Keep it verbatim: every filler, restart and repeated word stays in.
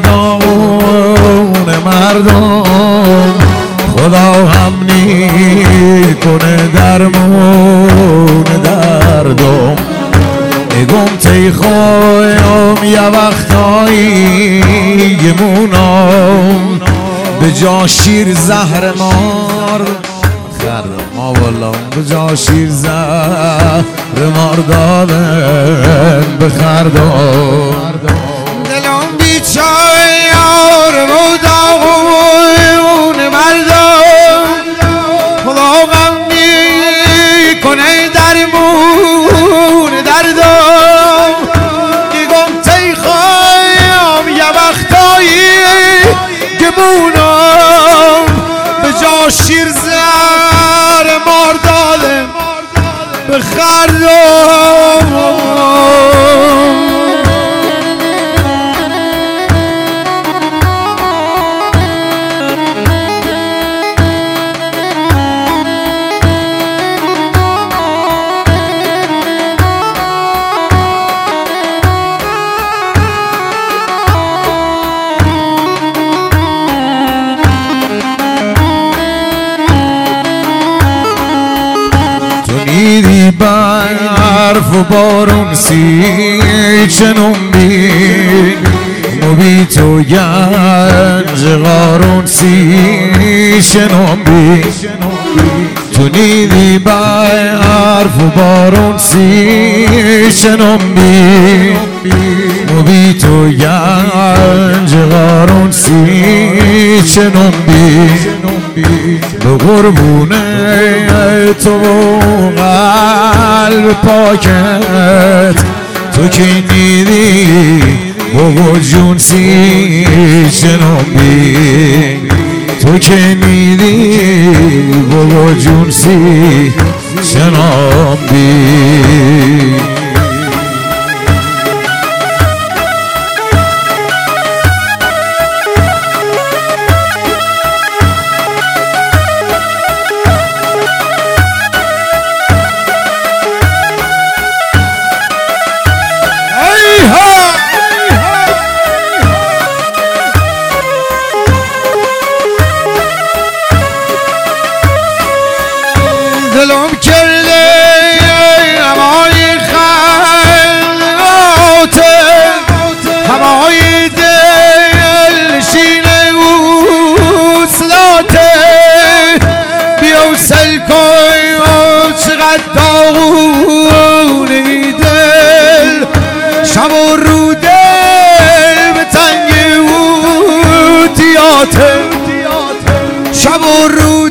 داغون مردم خدا هم کنه درمون دردم نگم تی خوایم یه وقتایی گمونم به جا شیر زهر مار خردم ما والا به جا شیر زهر مار دادن بخردم دلم بیچاره یار و داغون مردم خدا غم میکنه درمون دردم گم تی خوایم یه وقتایی گمونم به جا شیر زهر مار دادم بخردم دیدی برف و بارون سی چنون بین مبی تو گنج قارون سی چنون بین تو دیدی برف و بارون سی چنون بین مبی تو گنج قارون سی چنون بین به قربونه تو قلب پاکت تو که دیدی بابا جون سی شنوبی تو که دیدی بابا جون سی شنوبی دلم کرده همای خلقاته همای دلشینه وصلاته بیوصل کن چقدر داغونی دل شب و رو دل به تنگ اوتیاته شب و رو